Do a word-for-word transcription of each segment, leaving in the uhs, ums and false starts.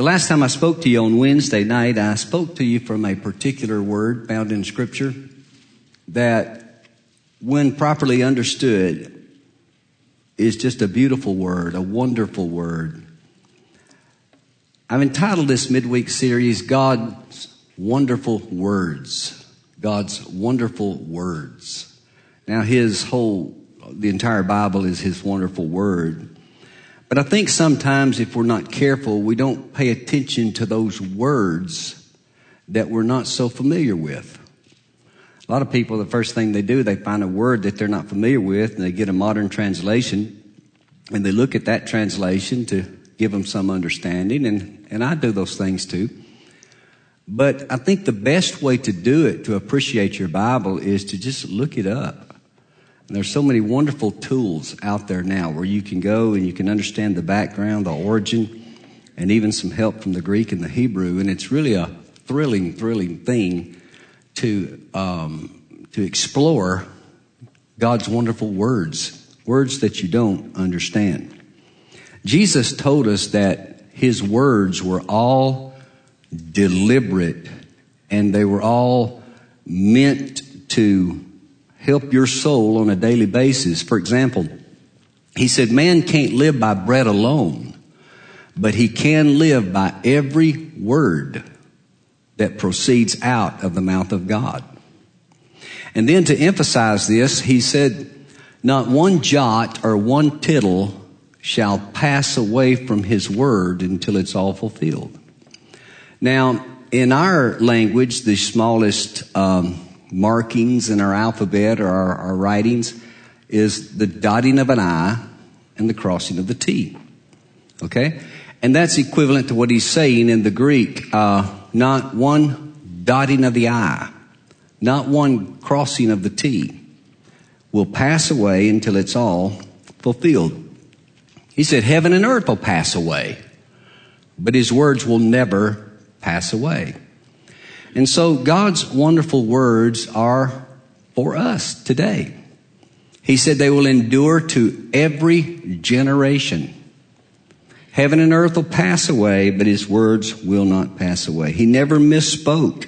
The last time I spoke to you on Wednesday night, I spoke to you from a particular word found in Scripture that, when properly understood, is just a beautiful word, a wonderful word. I've entitled this midweek series, God's Wonderful Words. God's Wonderful Words. Now, His whole, the entire Bible is His wonderful word. But I think sometimes if we're not careful, we don't pay attention to those words that we're not so familiar with. A lot of people, the first thing they do, they find a word that they're not familiar with, and they get a modern translation, and they look at that translation to give them some understanding, and, and I do those things too. But I think the best way to do it, to appreciate your Bible, is to just look it up. And there's so many wonderful tools out there now where you can go and you can understand the background, the origin, and even some help from the Greek and the Hebrew. And it's really a thrilling, thrilling thing to um, to explore God's wonderful words, words that you don't understand. Jesus told us that His words were all deliberate and they were all meant to help your soul on a daily basis. For example, He said, man can't live by bread alone, but he can live by every word that proceeds out of the mouth of God. And then to emphasize this, He said, not one jot or one tittle shall pass away from His word until it's all fulfilled. Now, in our language, the smallest um markings in our alphabet or our, our writings is the dotting of an I and the crossing of the T. Okay? And that's equivalent to what he's saying in the Greek. Uh, not one dotting of the I, not one crossing of the T will pass away until it's all fulfilled. He said, heaven and earth will pass away, but His words will never pass away. And so God's wonderful words are for us today. He said they will endure to every generation. Heaven and earth will pass away, but His words will not pass away. He never misspoke.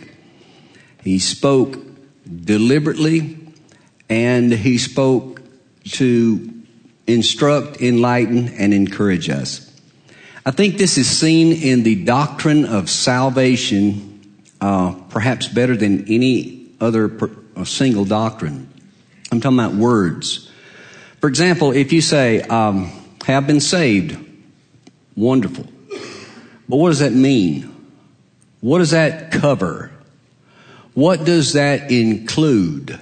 He spoke deliberately, and He spoke to instruct, enlighten, and encourage us. I think this is seen in the doctrine of salvation Uh, perhaps better than any other per, uh, single doctrine. I'm talking about words. For example, if you say, um, have been saved, wonderful. But what does that mean? What does that cover? What does that include?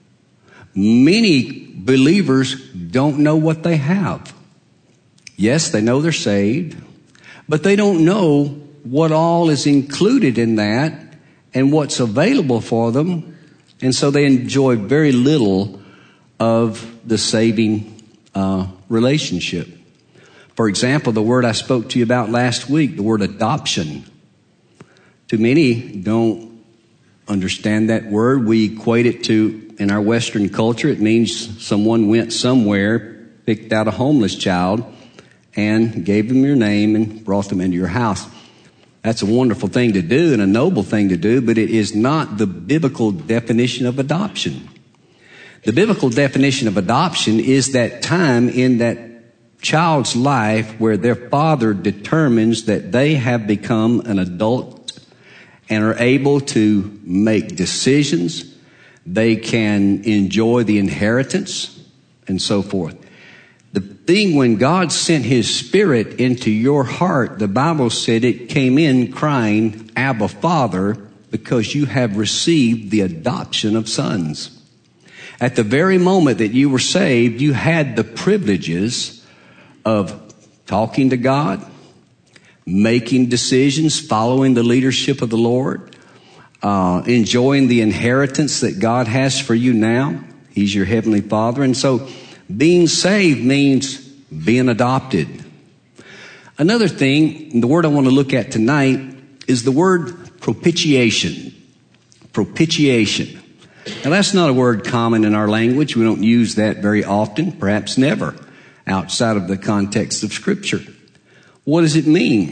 Many believers don't know what they have. Yes, they know they're saved, but they don't know what all is included in that and what's available for them. And so they enjoy very little of the saving uh, relationship. For example, the word I spoke to you about last week, the word adoption. Too many don't understand that word. We equate it to, in our Western culture, it means someone went somewhere, picked out a homeless child, and gave them your name and brought them into your house. That's a wonderful thing to do and a noble thing to do, but it is not the biblical definition of adoption. The biblical definition of adoption is that time in that child's life where their father determines that they have become an adult and are able to make decisions. They can enjoy the inheritance and so forth. The thing, when God sent His Spirit into your heart, the Bible said it came in crying, Abba, Father, because you have received the adoption of sons. At the very moment that you were saved, you had the privileges of talking to God, making decisions, following the leadership of the Lord, uh, enjoying the inheritance that God has for you now. He's your Heavenly Father. And so being saved means being adopted. Another thing, the word I want to look at tonight is the word propitiation. Propitiation. Now, that's not a word common in our language. We don't use that very often, perhaps never, outside of the context of Scripture. What does it mean?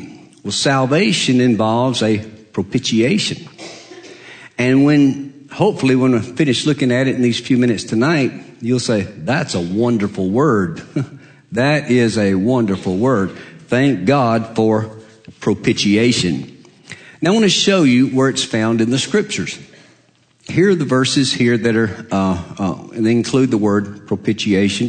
Well, salvation involves a propitiation. And when, hopefully when I finish looking at it in these few minutes tonight, you'll say, that's a wonderful word. That is a wonderful word. Thank God for propitiation. Now I want to show you where it's found in the scriptures. Here are the verses here that are, uh, uh, they include the word propitiation.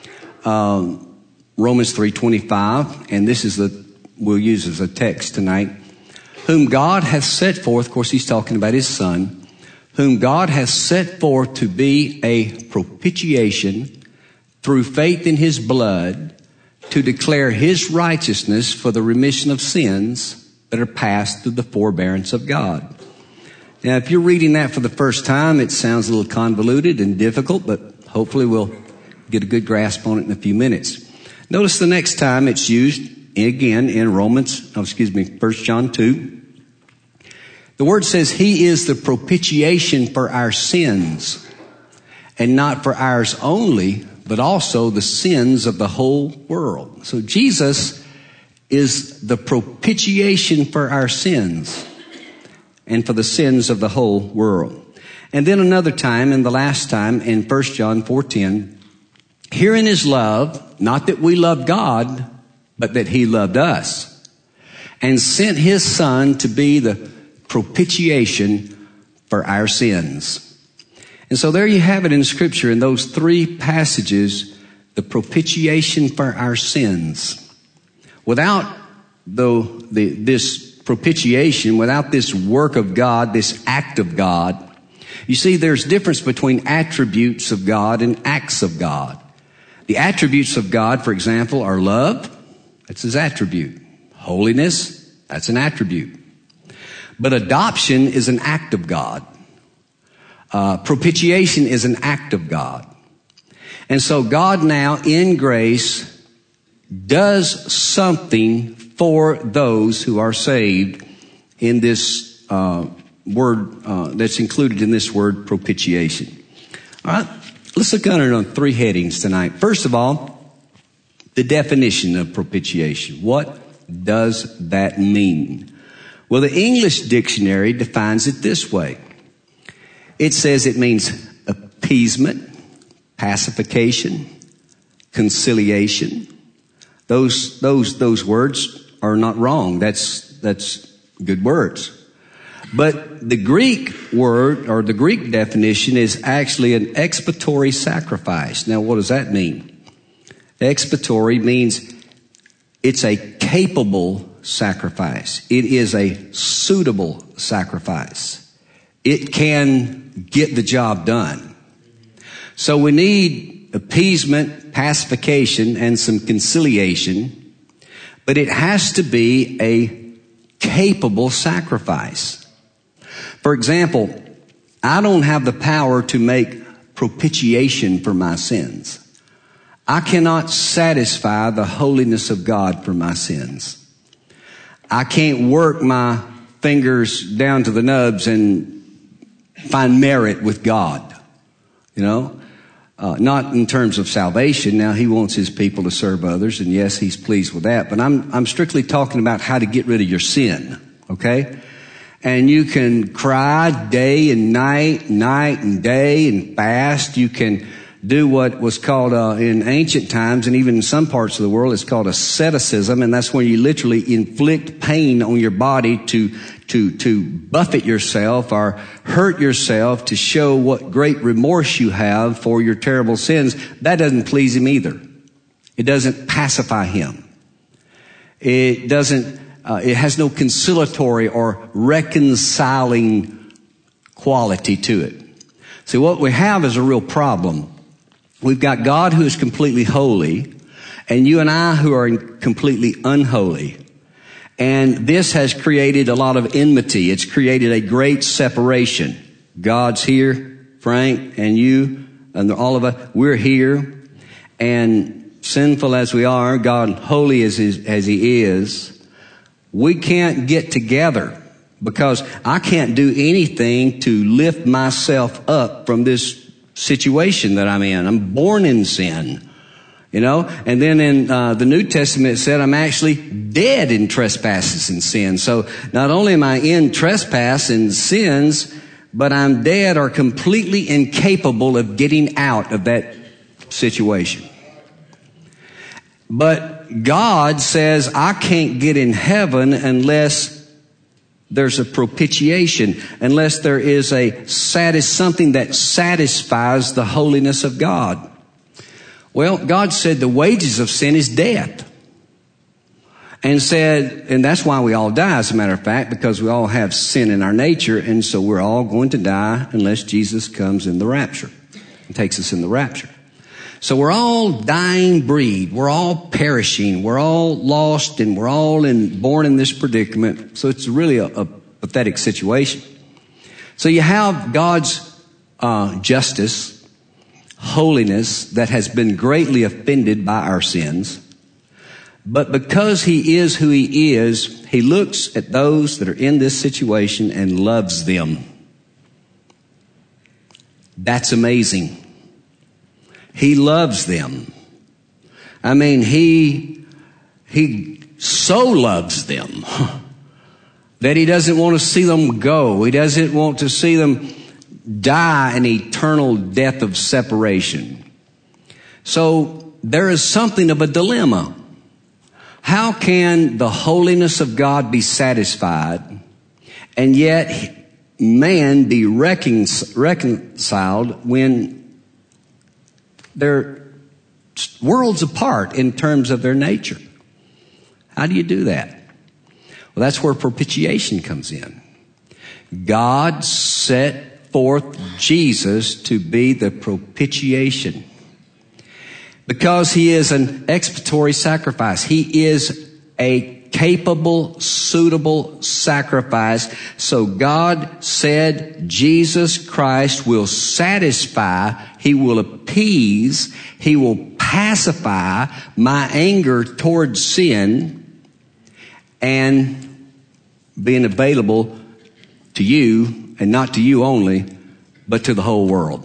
Um, Romans three twenty-five, and this is the, we'll use as a text tonight. Whom God hath set forth, of course he's talking about his son, whom God hath set forth to be a propitiation through faith in his blood, to declare his righteousness for the remission of sins that are passed through the forbearance of God. Now, if you're reading that for the first time, it sounds a little convoluted and difficult, but hopefully we'll get a good grasp on it in a few minutes. Notice the next time it's used, again, in Romans, oh, excuse me, First John two. The word says he is the propitiation for our sins, and not for ours only, but also the sins of the whole world. So Jesus is the propitiation for our sins and for the sins of the whole world. And then another time, and the last time, in First John four ten, herein is love, not that we love God, but that he loved us and sent his son to be the propitiation for our sins. And so there you have it in Scripture, in those three passages, the propitiation for our sins. Without though the, this propitiation, without this work of God, this act of God, you see there's difference between attributes of God and acts of God. The attributes of God, for example, are love. That's his attribute. Holiness, that's an attribute. But adoption is an act of God. Uh, propitiation is an act of God. And so God now in grace does something for those who are saved in this uh, word uh, that's included in this word propitiation. All right, let's look at it on three headings tonight. First of all, the definition of propitiation. What does that mean? Well, the English dictionary defines it this way. It says it means appeasement, pacification, conciliation. Those, those, those words are not wrong. That's, that's good words. But the Greek word, or the Greek definition, is actually an expiatory sacrifice. Now, what does that mean? Expiatory means it's a capable sacrifice. It is a suitable sacrifice. It can get the job done. So we need appeasement, pacification, and some conciliation, but it has to be a capable sacrifice. For example, I don't have the power to make propitiation for my sins. I cannot satisfy the holiness of God for my sins. I can't work my fingers down to the nubs and find merit with God, you know, uh, not in terms of salvation. Now he wants his people to serve others, and yes, he's pleased with that. But I'm I'm strictly talking about how to get rid of your sin, okay? And you can cry day and night, night and day, and fast. You can do what was called uh, in ancient times, and even in some parts of the world, it's called asceticism, and that's when you literally inflict pain on your body to to to buffet yourself or hurt yourself to show what great remorse you have for your terrible sins. That doesn't please him either. It doesn't pacify him. It doesn't. Uh, it has no conciliatory or reconciling quality to it. See, what we have is a real problem. We've got God who is completely holy, and you and I who are completely unholy. And this has created a lot of enmity. It's created a great separation. God's here, Frank, and you, and all of us, we're here. And sinful as we are, God holy as, as he is, we can't get together because I can't do anything to lift myself up from this situation that I'm in. I'm born in sin. You know, and then in uh, the New Testament it said I'm actually dead in trespasses and sins. So not only am I in trespass and sins, but I'm dead or completely incapable of getting out of that situation. But God says I can't get in heaven unless there's a propitiation, unless there is a satis- something that satisfies the holiness of God. Well, God said the wages of sin is death. And said, and that's why we all die, as a matter of fact, because we all have sin in our nature, and so we're all going to die unless Jesus comes in the rapture and takes us in the rapture. So we're all dying breed. We're all perishing. We're all lost, and we're all in, born in this predicament. So it's really a, a pathetic situation. So you have God's uh, justice, holiness that has been greatly offended by our sins. But because he is who he is, he looks at those that are in this situation and loves them. That's amazing. He loves them. I mean, he, he so loves them that he doesn't want to see them go. He doesn't want to see them die an eternal death of separation. So there is something of a dilemma. How can the holiness of God be satisfied and yet man be recon- reconciled when they're worlds apart in terms of their nature? How do you do that? Well, that's where propitiation comes in. God set forth Jesus to be the propitiation. Because he is an expiatory sacrifice. He is a capable, suitable sacrifice. So God said Jesus Christ will satisfy, he will appease, he will pacify my anger towards sin and being available to you, and not to you only, but to the whole world.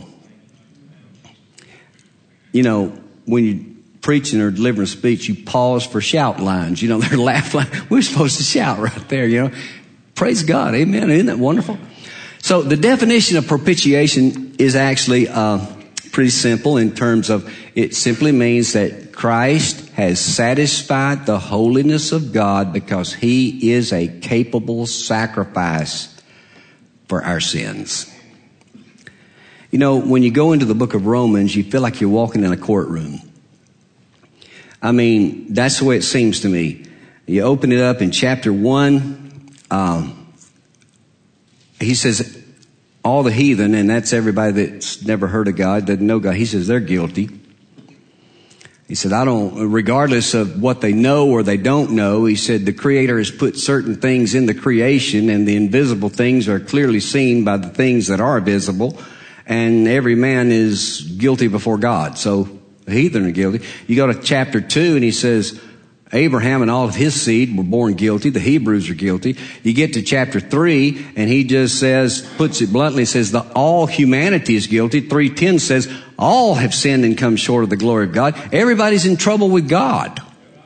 You know, when you're preaching or delivering a speech, you pause for shout lines. You know, they're laugh lines. We're supposed to shout right there, you know. Praise God. Amen. Isn't that wonderful? So the definition of propitiation is actually uh, pretty simple in terms of it simply means that Christ has satisfied the holiness of God because he is a capable sacrifice for our sins. You know, when you go into the book of Romans, you feel like you're walking in a courtroom. I mean, that's the way it seems to me. You open it up in chapter one. Um, he says, all the heathen, and that's everybody that's never heard of God, doesn't know God. He says they're guilty. He said, I don't, regardless of what they know or they don't know, he said the Creator has put certain things in the creation, and the invisible things are clearly seen by the things that are visible, and every man is guilty before God. So the heathen are guilty. You go to chapter two and he says Abraham and all of his seed were born guilty. The Hebrews are guilty. You get to chapter three and he just says, puts it bluntly, says that all humanity is guilty. three ten says all have sinned and come short of the glory of God. Everybody's in trouble with God.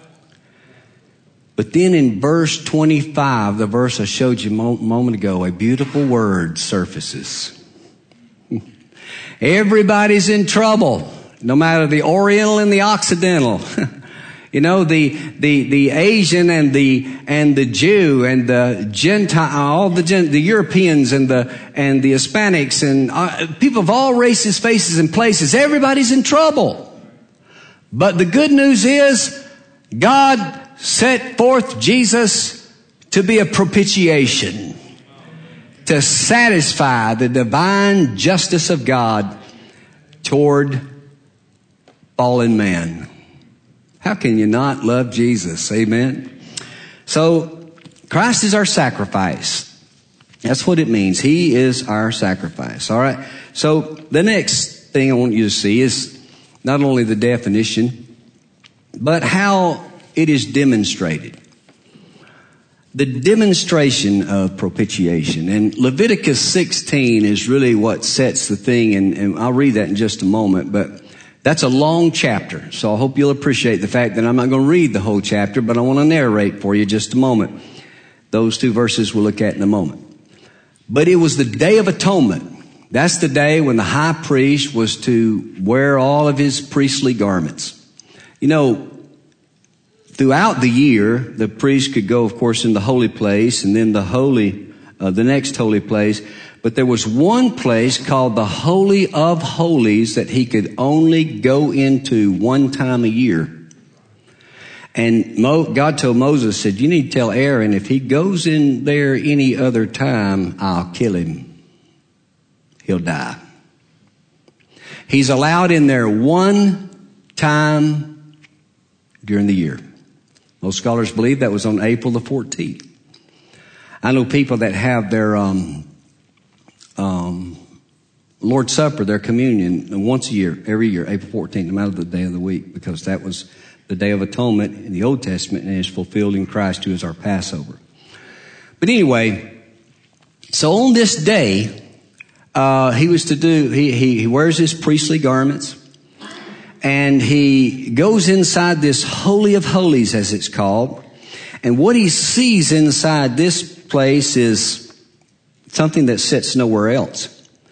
But then in verse twenty-five, the verse I showed you a mo- moment ago, a beautiful word surfaces. Everybody's in trouble, no matter the Oriental and the Occidental. You know, the, the, the Asian and the, and the Jew and the Gentile, all the, the Europeans and the, and the Hispanics and uh, people of all races, faces, and places. Everybody's in trouble. But the good news is God set forth Jesus to be a propitiation, to satisfy the divine justice of God toward fallen man. How can you not love Jesus? Amen. So Christ is our sacrifice. That's what it means. He is our sacrifice. All right. So the next thing I want you to see is not only the definition, but how it is demonstrated. The demonstration of propitiation. And Leviticus sixteen is really what sets the thing, and, and I'll read that in just a moment. But That's a long chapter, so I hope you'll appreciate the fact that I'm not going to read the whole chapter, but I want to narrate for you just a moment. Those two verses we'll look at in a moment. But it was the Day of Atonement. That's the day when the high priest was to wear all of his priestly garments. You know, throughout the year, the priest could go, of course, in the holy place and then the holy, uh, the next holy place. But there was one place called the Holy of Holies that he could only go into one time a year. And Mo, God told Moses, said, you need to tell Aaron, if he goes in there any other time, I'll kill him. He'll die. He's allowed in there one time during the year. Most scholars believe that was on April the fourteenth. I know people that have their um, um, Lord's Supper, their communion, once a year, every year, April fourteenth, no matter the day of the week, because that was the Day of Atonement in the Old Testament and is fulfilled in Christ who is our Passover. But anyway, so on this day, uh, he was to do, he, he, he wears his priestly garments and he goes inside this Holy of Holies, as it's called. And what he sees inside this place is something that sits nowhere else.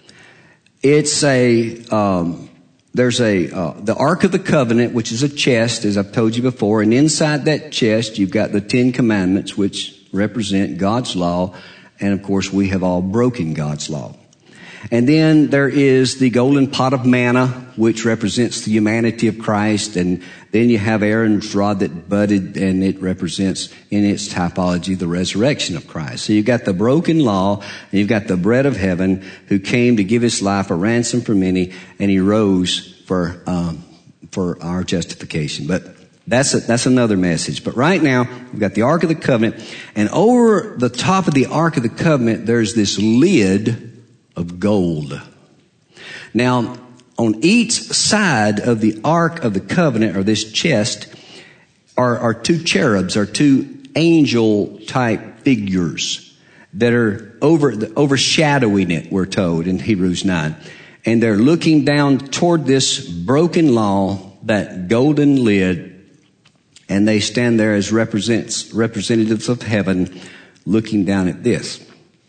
It's a, um, There's a, uh, the Ark of the Covenant, which is a chest, as I've told you before. And inside that chest, you've got the Ten Commandments, which represent God's law. And of course, we have all broken God's law. And then there is the golden pot of manna, which represents the humanity of Christ. And then you have Aaron's rod that budded, and it represents in its typology the resurrection of Christ. So you've got the broken law, and you've got the bread of heaven, who came to give his life a ransom for many, and he rose for um, for our justification. But that's a, that's another message. But right now we've got the Ark of the Covenant, and over the top of the Ark of the Covenant there's this lid of gold. Now, on each side of the Ark of the Covenant, or this chest, are, are two cherubs, or two angel-type figures that are over overshadowing it, we're told in Hebrews nine. And they're looking down toward this broken law, that golden lid, and they stand there as represents, representatives of heaven looking down at this.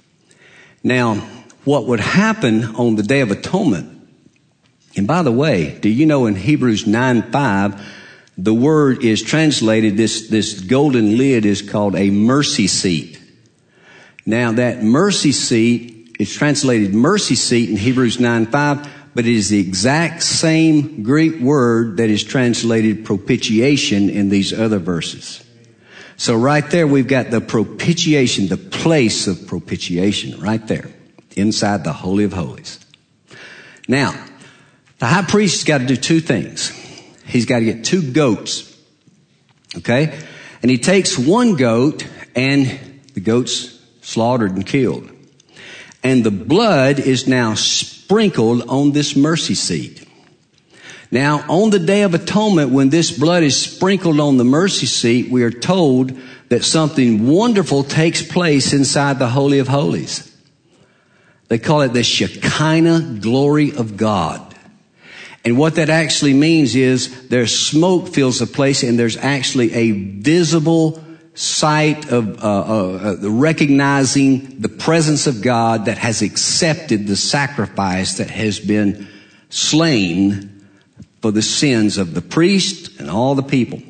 Now, what would happen on the Day of Atonement, and by the way, do you know in Hebrews nine five, the word is translated, this, this golden lid is called a mercy seat. Now that mercy seat is translated mercy seat in Hebrews nine five, but it is the exact same Greek word that is translated propitiation in these other verses. So right there we've got the propitiation, the place of propitiation right there inside the Holy of Holies. Now, the high priest's got to do two things. He's got to get two goats. Okay? And he takes one goat, and the goat's slaughtered and killed. And the blood is now sprinkled on this mercy seat. Now, on the Day of Atonement, when this blood is sprinkled on the mercy seat, we are told that something wonderful takes place inside the Holy of Holies. They call it the Shekinah glory of God. And what that actually means is there's smoke fills the place, and there's actually a visible sight of uh, uh, uh, recognizing the presence of God that has accepted the sacrifice that has been slain for the sins of the priest and all the people.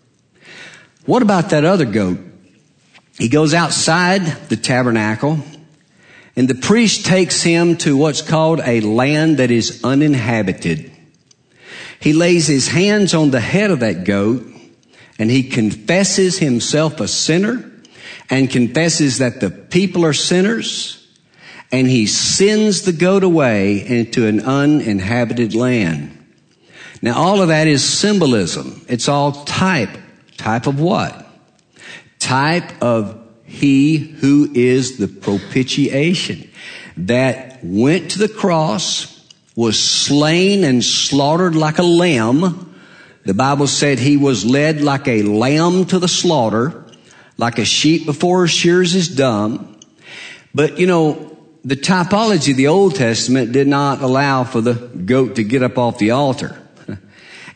What about that other goat? He goes outside the tabernacle, and the priest takes him to what's called a land that is uninhabited. He lays his hands on the head of that goat, and he confesses himself a sinner, and confesses that the people are sinners, and he sends the goat away into an uninhabited land. Now all of that is symbolism. It's all type. Type of what? Type of he who is the propitiation, that went to the cross, was slain and slaughtered like a lamb. The Bible said he was led like a lamb to the slaughter, like a sheep before her shears is dumb. But you know, the typology of the Old Testament did not allow for the goat to get up off the altar.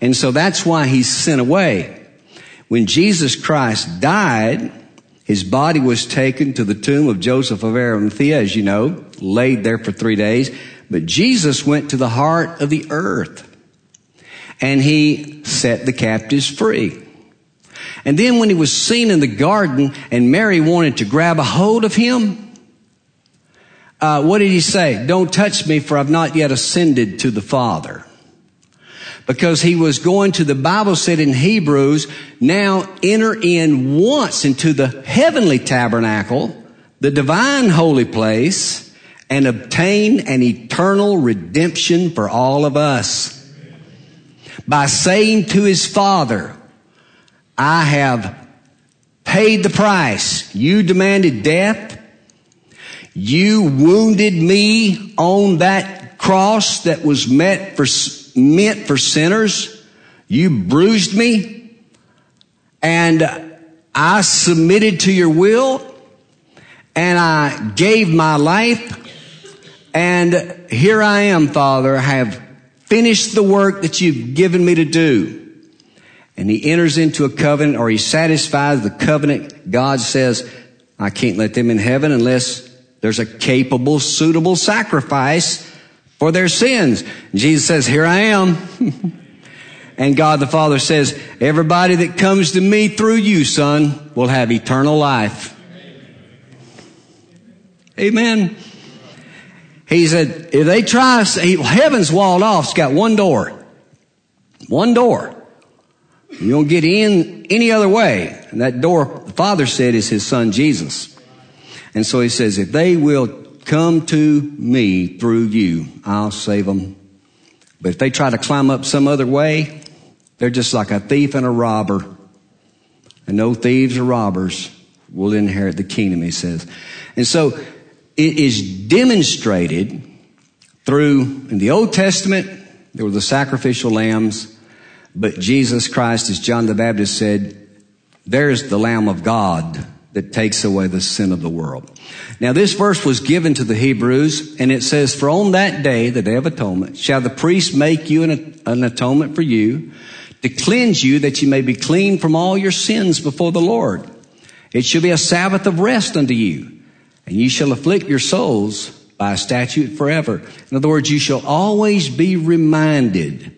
And so that's why he's sent away. When Jesus Christ died, his body was taken to the tomb of Joseph of Arimathea, as you know, laid there for three days. But Jesus went to the heart of the earth, and he set the captives free. And then when he was seen in the garden and Mary wanted to grab a hold of him, uh, what did he say? Don't touch me, for I've not yet ascended to the Father. Because he was going to, the Bible said in Hebrews, now enter in once into the heavenly tabernacle, the divine holy place, and obtain an eternal redemption for all of us. By saying to his Father, I have paid the price. You demanded death. You wounded me on that cross that was meant for, meant for sinners. You bruised me. And I submitted to your will. And I gave my life. And here I am, Father. I have finished the work that you've given me to do. And he enters into a covenant, or he satisfies the covenant. God says, I can't let them in heaven unless there's a capable, suitable sacrifice for their sins. And Jesus says, here I am. And God the Father says, everybody that comes to me through you, son, will have eternal life. Amen. He said, if they try, heaven's walled off. It's got one door. One door. You don't get in any other way. And that door, the Father said, is his son Jesus. And so he says, if they will come to me through you, I'll save them. But if they try to climb up some other way, they're just like a thief and a robber. And no thieves or robbers will inherit the kingdom, he says. And so it is demonstrated through, in the Old Testament, there were the sacrificial lambs. But Jesus Christ, as John the Baptist said, there's the Lamb of God that takes away the sin of the world. Now this verse was given to the Hebrews, and it says, for on that day, the day of atonement, shall the priest make you an, an atonement for you, to cleanse you, that you may be clean from all your sins before the Lord. It shall be a Sabbath of rest unto you, and you shall afflict your souls by a statute forever. In other words, you shall always be reminded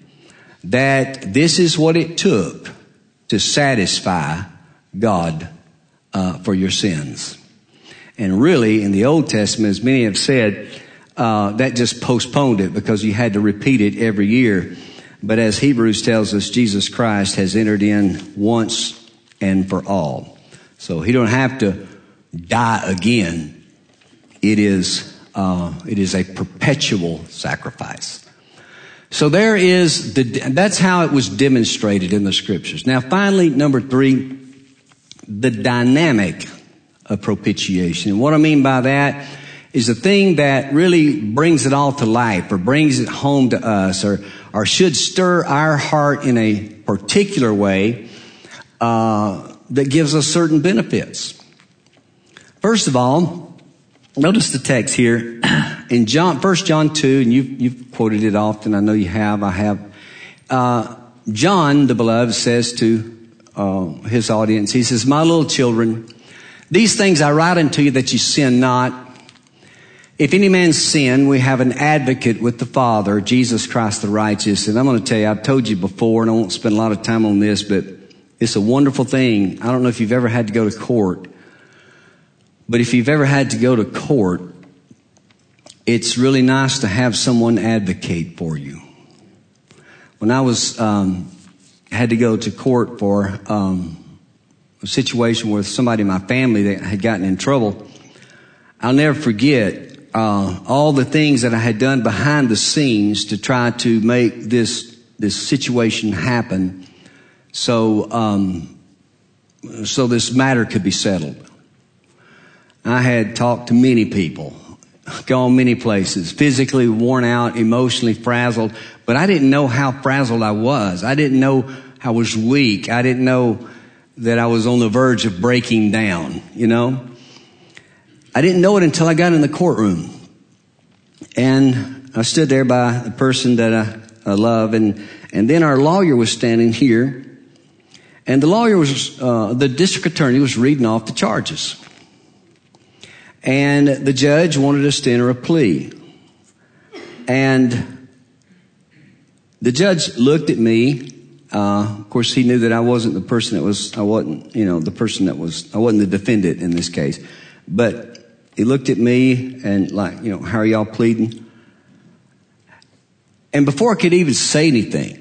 that this is what it took to satisfy God uh, for your sins. And really, in the Old Testament, as many have said, uh, that just postponed it because you had to repeat it every year. But as Hebrews tells us, Jesus Christ has entered in once and for all. So he don't have to die again. It is, uh, it is a perpetual sacrifice. So there is the, that's how it was demonstrated in the scriptures. Now finally, number three, the dynamic of propitiation. And what I mean by that is the thing that really brings it all to life, or brings it home to us, or, or should stir our heart in a particular way, uh, that gives us certain benefits. First of all, notice the text here in John, First John two, and you've, you've quoted it often. I know you have. I have. Uh, John, the beloved, says to uh, his audience, he says, my little children, these things I write unto you that you sin not. If any man sin, we have an advocate with the Father, Jesus Christ the righteous. And I'm going to tell you, I've told you before, and I won't spend a lot of time on this, but it's a wonderful thing. I don't know if you've ever had to go to court. But if you've ever had to go to court, it's really nice to have someone advocate for you. When I was um, had to go to court for um, a situation with somebody in my family that had gotten in trouble, I'll never forget uh, all the things that I had done behind the scenes to try to make this this situation happen, so um, so this matter could be settled. I had talked to many people, gone many places, physically worn out, emotionally frazzled, but I didn't know how frazzled I was. I didn't know I was weak. I didn't know that I was on the verge of breaking down, you know. I didn't know it until I got in the courtroom. And I stood there by the person that I, I love, and, And then our lawyer was standing here, and the lawyer was, uh, the district attorney was reading off the charges. And the judge wanted us to enter a plea. And the judge looked at me. Uh, of course, he knew that I wasn't the person that was, I wasn't, you know, the person that was, I wasn't the defendant in this case. But he looked at me and like, you know, how are y'all pleading? And before I could even say anything,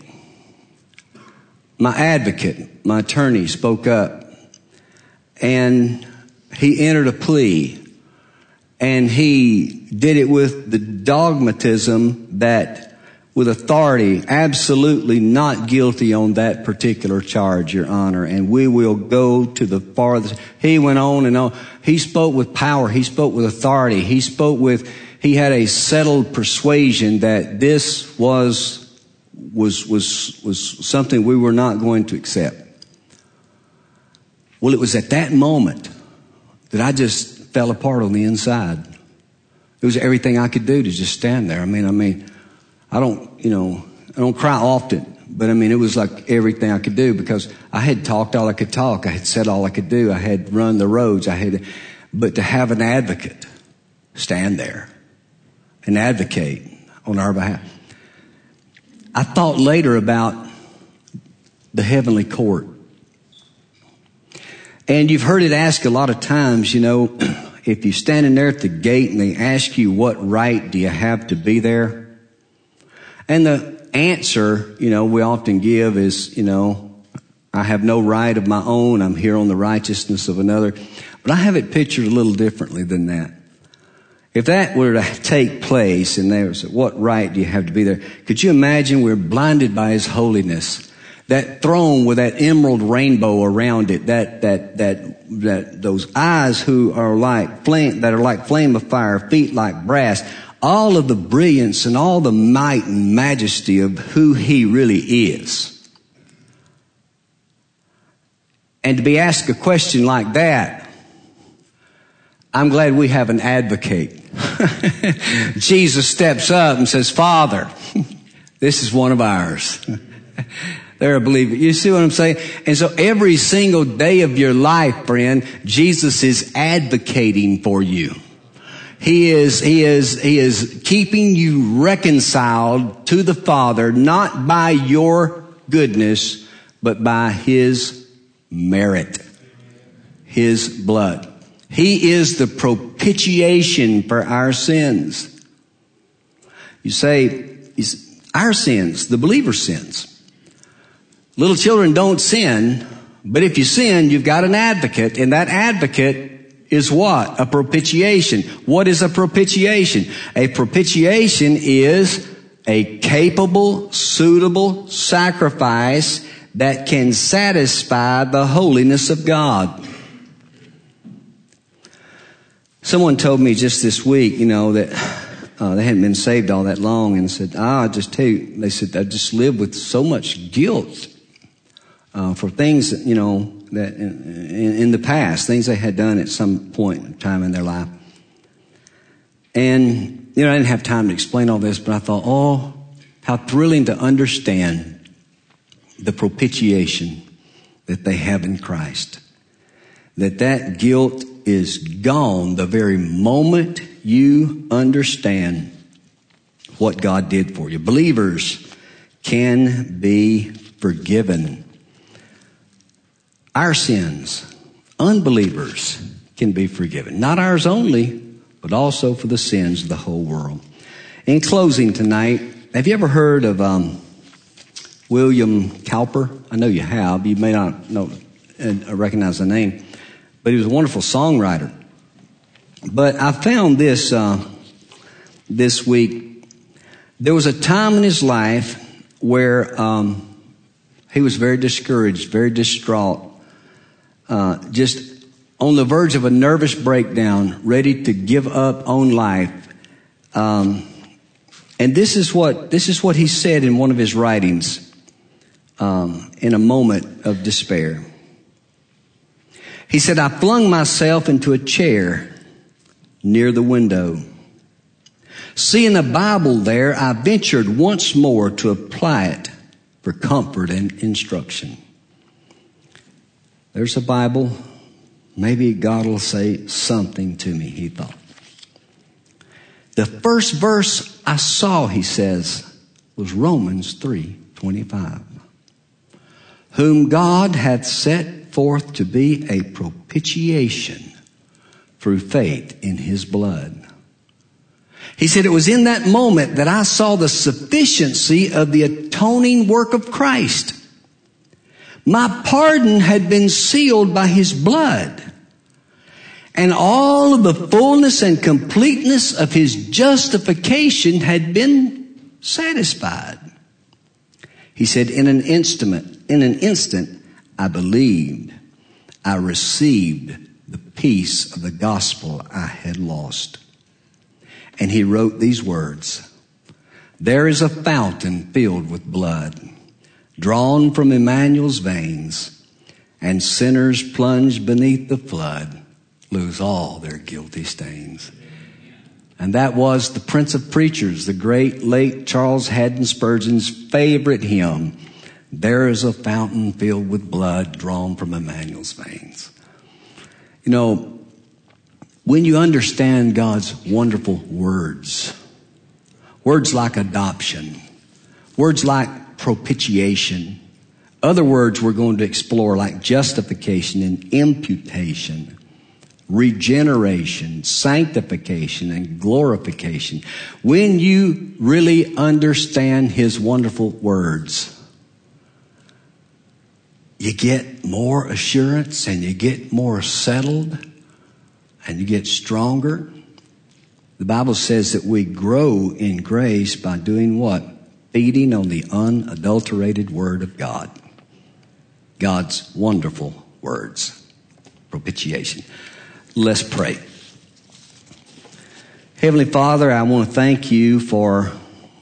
my advocate, my attorney spoke up, and he entered a plea. And he did it with the dogmatism that, with authority, absolutely not guilty on that particular charge, Your Honor. And we will go to the farthest. He went on and on. He spoke with power. He spoke with authority. He spoke with, he had a settled persuasion that this was, was, was, was something we were not going to accept. Well, it was at that moment that I just fell apart on the inside. It was everything I could do to just stand there. I mean, I mean, I don't, you know, I don't cry often, but I mean, it was like everything I could do because I had talked all I could talk. I had said all I could do. I had run the roads. I had, but to have an advocate stand there and advocate on our behalf. I thought later about the heavenly court. And you've heard it asked a lot of times, you know, if you're standing there at the gate and they ask you what right do you have to be there? And the answer, you know, we often give is, you know, I have no right of my own. I'm here on the righteousness of another. But I have it pictured a little differently than that. If that were to take place and there was, what right do you have to be there? Could you imagine we're blinded by His holiness? That throne with that emerald rainbow around it, that, that, that, that, those eyes who are like flame, that are like flame of fire, feet like brass, all of the brilliance and all the might and majesty of who He really is. And to be asked a question like that, I'm glad we have an advocate. Jesus steps up and says, Father, this is one of ours. They're a believer. You see what I'm saying? And so every single day of your life, friend, Jesus is advocating for you. He is, he is, he is keeping you reconciled to the Father, not by your goodness, but by His merit, His blood. He is the propitiation for our sins. You say, our sins, the believer's sins. Little children don't sin, but if you sin, you've got an advocate, and that advocate is what? A propitiation. What is a propitiation? A propitiation is a capable, suitable sacrifice that can satisfy the holiness of God. Someone told me just this week, you know, that uh, they hadn't been saved all that long, and said, ah, I just tell you, they said, I just live with so much guilt uh, for things that, you know, that in, in, in the past, things they had done at some point in time in their life. And, you know, I didn't have time to explain all this, but I thought, oh, how thrilling to understand the propitiation that they have in Christ. That that guilt is gone the very moment you understand what God did for you. Believers can be forgiven. Our sins, unbelievers can be forgiven. Not ours only, but also for the sins of the whole world. In closing tonight, have you ever heard of um, William Cowper? I know you have. You may not know, uh, recognize the name. But he was a wonderful songwriter. But I found this uh, this week. There was a time in his life where um, he was very discouraged, very distraught, uh, just on the verge of a nervous breakdown, ready to give up on life. Um, and this is what this is what he said in one of his writings um, in a moment of despair. He said, I flung myself into a chair near the window. Seeing a Bible there, I ventured once more to apply it for comfort and instruction. There's a Bible. Maybe God will say something to me, he thought. The first verse I saw, he says, was Romans three twenty-five. Whom God hath set forth to be a propitiation through faith in his blood. He said it was in that moment that I saw the sufficiency of the atoning work of Christ. My pardon had been sealed by his blood. And all of the fullness and completeness of his justification had been satisfied. He said, in an instant, in an instant, I believed, I received the peace of the gospel I had lost. And he wrote these words, there is a fountain filled with blood, drawn from Emmanuel's veins, and sinners plunged beneath the flood lose all their guilty stains. And that was the Prince of Preachers, the great late Charles Haddon Spurgeon's favorite hymn. There is a fountain filled with blood drawn from Emmanuel's veins. You know, when you understand God's wonderful words, words like adoption, words like propitiation, other words we're going to explore like justification and imputation, regeneration, sanctification, and glorification. When you really understand his wonderful words, you get more assurance and you get more settled and you get stronger. The Bible says that we grow in grace by doing what? Feeding on the unadulterated Word of God. God's wonderful words. Propitiation. Let's pray. Heavenly Father, I want to thank you for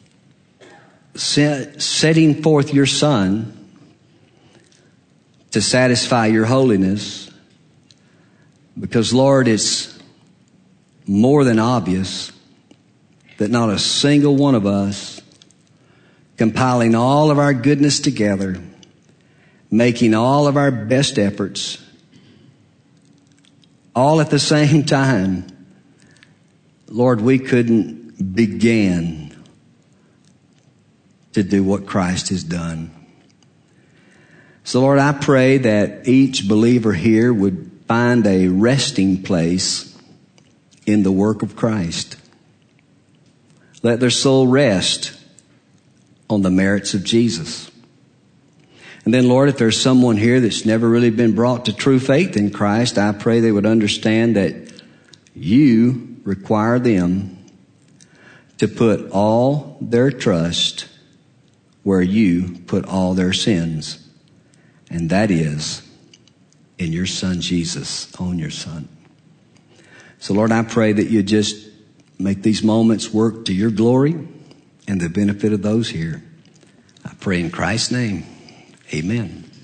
set, setting forth your Son to satisfy your holiness. Because, Lord, it's more than obvious that not a single one of us, compiling all of our goodness together, making all of our best efforts, all at the same time, Lord, we couldn't begin to do what Christ has done. So, Lord, I pray that each believer here would find a resting place in the work of Christ. Let their soul rest on the merits of Jesus. And then, Lord, if there's someone here that's never really been brought to true faith in Christ, I pray they would understand that you require them to put all their trust where you put all their sins. And that is in your Son, Jesus, on your Son. So, Lord, I pray that you just make these moments work to your glory and the benefit of those here. I pray in Christ's name. Amen.